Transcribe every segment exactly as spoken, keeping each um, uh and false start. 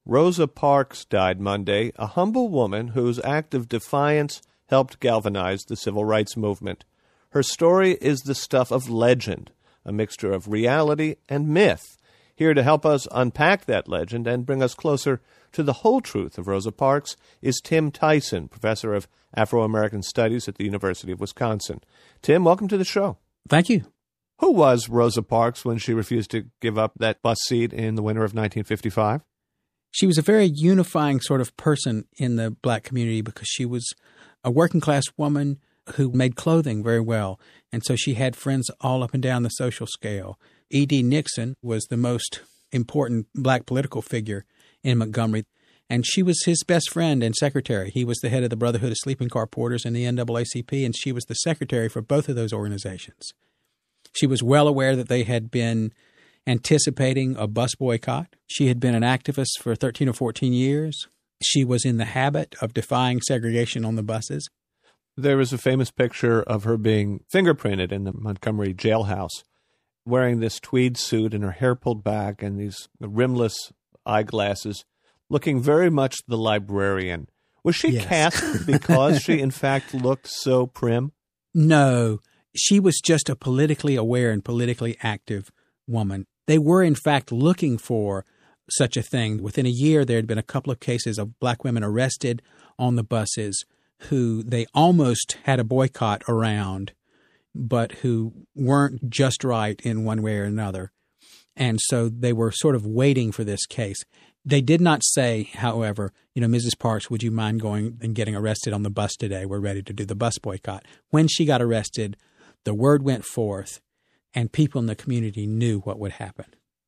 Rosa Parks died Monday, a humble woman whose act of defiance helped galvanize the civil rights movement. Her story is the stuff of legend, a mixture of reality and myth. Here to help us unpack that legend and bring us closer to the whole truth of Rosa Parks is Tim Tyson, professor of Afro-American Studies at the University of Wisconsin. Tim, welcome to the show. Thank you. Who was Rosa Parks when she refused to give up that bus seat in the winter of nineteen fifty-five? She was a very unifying sort of person in the black community because she was a working-class woman who made clothing very well, and so she had friends all up and down the social scale. E D. Nixon was the most important black political figure in Montgomery, and she was his best friend and secretary. He was the head of the Brotherhood of Sleeping Car Porters and the N double A C P, and she was the secretary for both of those organizations. She was well aware that they had been anticipating a bus boycott. She had been an activist for thirteen or fourteen years. She was in the habit of defying segregation on the buses. There is a famous picture of her being fingerprinted in the Montgomery jailhouse, wearing this tweed suit and her hair pulled back and these rimless eyeglasses, looking very much the librarian. Was she Yes. cast because she, in fact, looked so prim? No, she was just a politically aware and politically active woman. They were, in fact, looking for such a thing. Within a year, there had been a couple of cases of black women arrested on the buses who they almost had a boycott around, but who weren't just right in one way or another. And so they were sort of waiting for this case. They did not say, however, you know, Missus Parks, would you mind going and getting arrested on the bus today? We're ready to do the bus boycott. When she got arrested, the word went forth, and people in the community knew what would happen.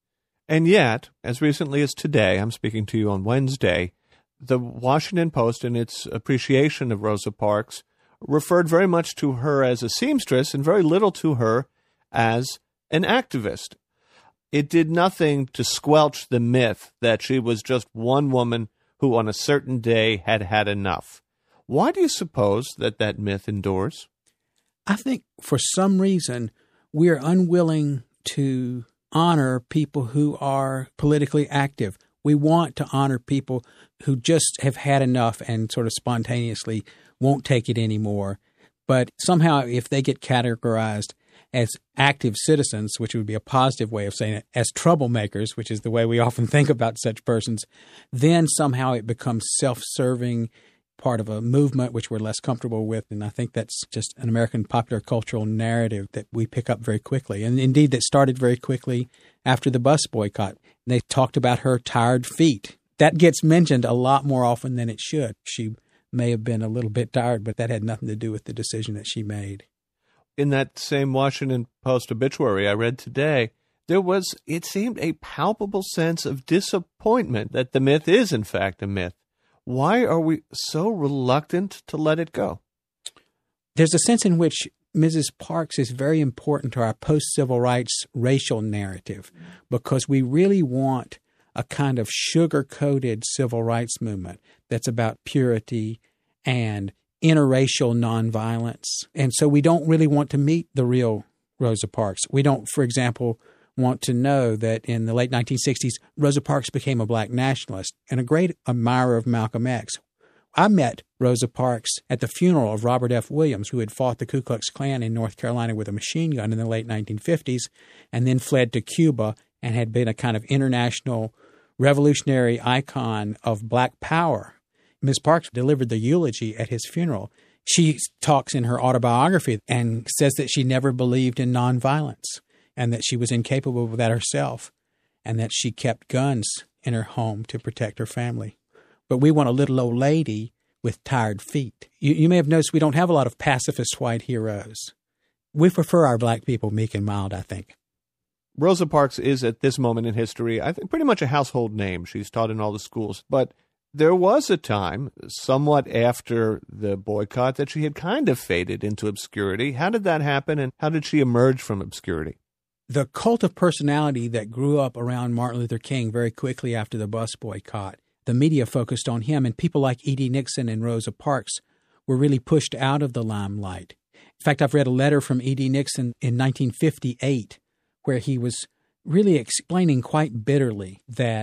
And yet, as recently as today, I'm speaking to you on Wednesday, the Washington Post, in its appreciation of Rosa Parks, referred very much to her as a seamstress and very little to her as an activist. It did nothing to squelch the myth that she was just one woman who on a certain day had had enough. Why do you suppose that that myth endures? I think for some reason we're unwilling to honor people who are politically active. We want to honor people who just have had enough and sort of spontaneously won't take it anymore. But somehow if they get categorized as active citizens, which would be a positive way of saying it, as troublemakers, which is the way we often think about such persons, then somehow it becomes self-serving, part of a movement which we're less comfortable with. And I think that's just an American popular cultural narrative that we pick up very quickly. And indeed, that started very quickly after the bus boycott. They talked about her tired feet. That gets mentioned a lot more often than it should. She may have been a little bit tired, but that had nothing to do with the decision that she made. In that same Washington Post obituary I read today, there was, it seemed, a palpable sense of disappointment that the myth is, in fact, a myth. Why are we so reluctant to let it go? There's a sense in which Missus Parks is very important to our post-civil rights racial narrative because we really want a kind of sugar-coated civil rights movement that's about purity and interracial nonviolence. And so we don't really want to meet the real Rosa Parks. We don't, for example, want to know that in the late nineteen sixties, Rosa Parks became a black nationalist and a great admirer of Malcolm X. I met Rosa Parks at the funeral of Robert F. Williams, who had fought the Ku Klux Klan in North Carolina with a machine gun in the late nineteen fifties and then fled to Cuba and had been a kind of international revolutionary icon of black power. Miz Parks delivered the eulogy at his funeral. She talks in her autobiography and says that she never believed in nonviolence and that she was incapable of that herself and that she kept guns in her home to protect her family. But we want a little old lady with tired feet. You, you may have noticed we don't have a lot of pacifist white heroes. We prefer our black people meek and mild, I think. Rosa Parks is, at this moment in history, I think pretty much a household name. She's taught in all the schools. But there was a time, somewhat after the boycott, that she had kind of faded into obscurity. How did that happen, and how did she emerge from obscurity? The cult of personality that grew up around Martin Luther King very quickly after the bus boycott, the media focused on him, and people like E D. Nixon and Rosa Parks were really pushed out of the limelight. In fact, I've read a letter from E D. Nixon in nineteen fifty-eight where he was really explaining quite bitterly that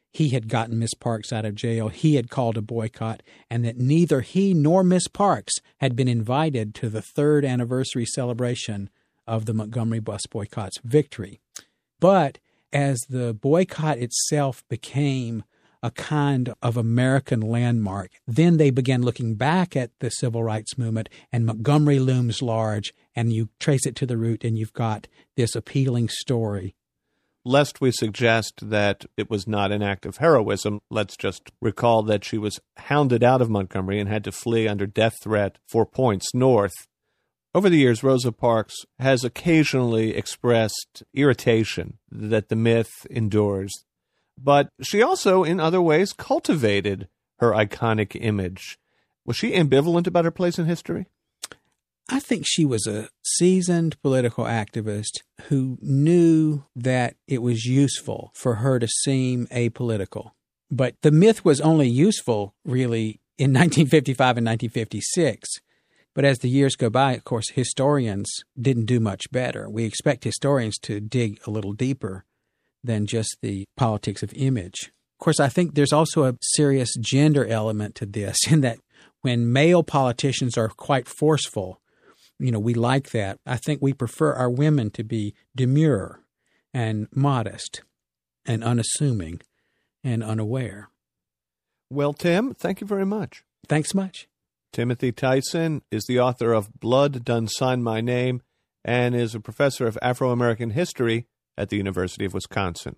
he had gotten Miss Parks out of jail, he had called a boycott, and that neither he nor Miss Parks had been invited to the third anniversary celebration of the Montgomery bus boycott's victory. But as the boycott itself became a kind of American landmark, then they began looking back at the civil rights movement, and Montgomery looms large, and you trace it to the root, and you've got this appealing story. Lest we suggest that it was not an act of heroism, let's just recall that she was hounded out of Montgomery and had to flee under death threat four points north. Over the years, Rosa Parks has occasionally expressed irritation that the myth endures, but she also, in other ways, cultivated her iconic image. Was she ambivalent about her place in history? I think she was a seasoned political activist who knew that it was useful for her to seem apolitical. But the myth was only useful, really, in nineteen fifty-five and nineteen fifty-six. But as the years go by, of course, historians didn't do much better. We expect historians to dig a little deeper than just the politics of image. Of course, I think there's also a serious gender element to this, in that when male politicians are quite forceful, you know, we like that. I think we prefer our women to be demure and modest and unassuming and unaware. Well, Tim, thank you very much. Thanks much. Timothy Tyson is the author of Blood Done Sign My Name and is a professor of Afro-American history at the University of Wisconsin.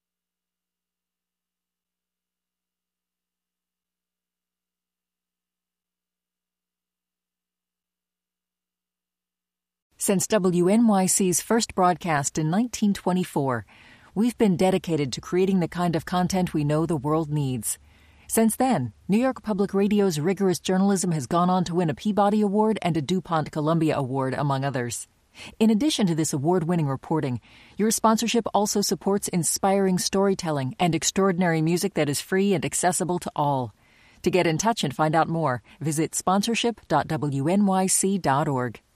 Since W N Y C's first broadcast in nineteen twenty-four, we've been dedicated to creating the kind of content we know the world needs. Since then, New York Public Radio's rigorous journalism has gone on to win a Peabody Award and a DuPont Columbia Award, among others. In addition to this award-winning reporting, your sponsorship also supports inspiring storytelling and extraordinary music that is free and accessible to all. To get in touch and find out more, visit sponsorship dot w n y c dot org.